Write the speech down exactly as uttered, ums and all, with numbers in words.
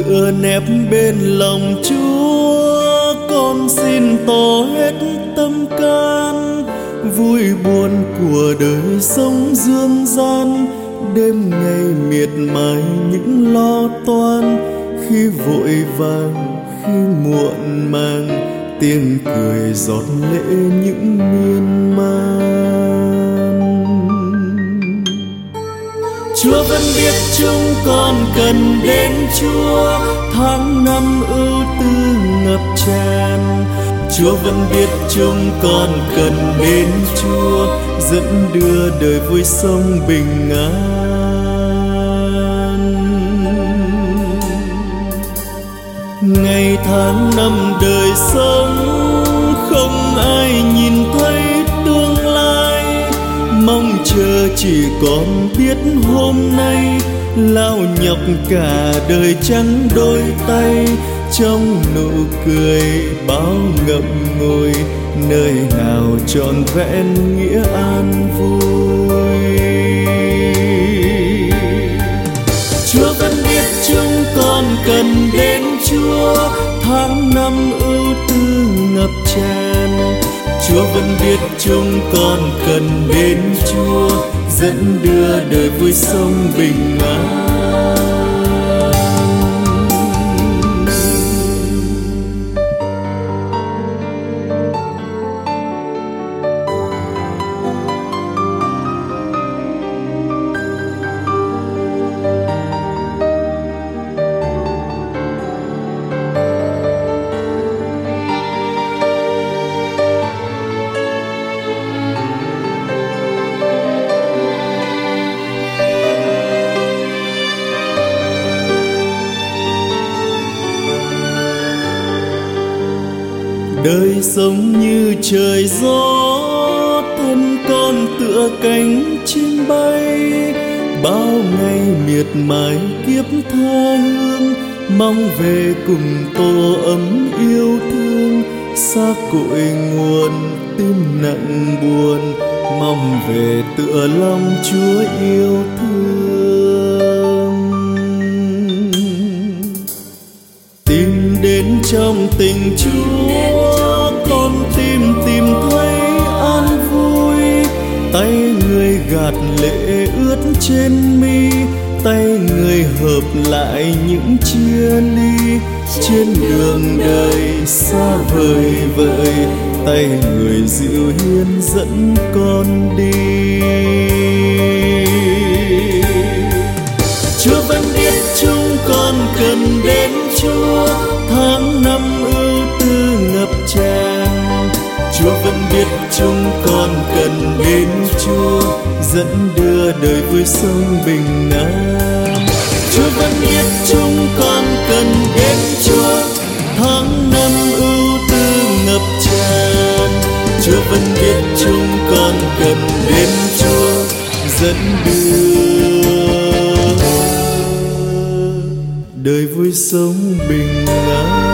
ở nép bên lòng Chúa, con xin tỏ hết tâm can. Vui buồn của đời sống dương gian, đêm ngày miệt mài những lo toan. Khi vội vàng, khi muộn màng, tiếng cười giọt lệ những miên man. Chúa vẫn biết chúng con cần đến Chúa, tháng năm ưu tư ngập tràn. Chúa vẫn biết chúng con cần đến Chúa, dẫn đưa đời vui sống bình an. Ngày tháng năm đời sống, không ai nhìn thấy tương lai. Mong chờ chỉ còn biết hôm nay, lao nhọc cả đời chẳng đôi tay. Trong nụ cười bao ngậm ngùi, nơi nào trọn vẹn nghĩa an vui. Chúa vẫn biết chúng con cần đến Chúa, tháng năm ưu tư ngập tràn. Chúa vẫn biết chúng con cần đến Chúa, dẫn đưa đời vui sống bình an. Đời sống như trời gió, thân con tựa cánh chim bay. Bao ngày miệt mài kiếp tha hương, mong về cùng tô ấm yêu thương. Xa cội nguồn tim nặng buồn, mong về tựa lòng Chúa yêu thương. Tìm đến trong tình Chúa, con tim tìm thấy an vui. Tay người gạt lệ ướt trên mi, tay người hợp lại những chia ly. Trên đường đời xa vời vợi, tay người dịu hiền dẫn con đi. Chúa vẫn biết chúng con cần đến Chúa, tháng năm ưu tư ngập tràn. Chúa vẫn biết chúng con cần đến Chúa, dẫn đưa đời vui sống bình an. Chúa vẫn biết chúng con cần đến Chúa, tháng năm ưu tư ngập tràn. Chúa vẫn biết chúng con cần đến Chúa, dẫn đưa đời vui sống bình an.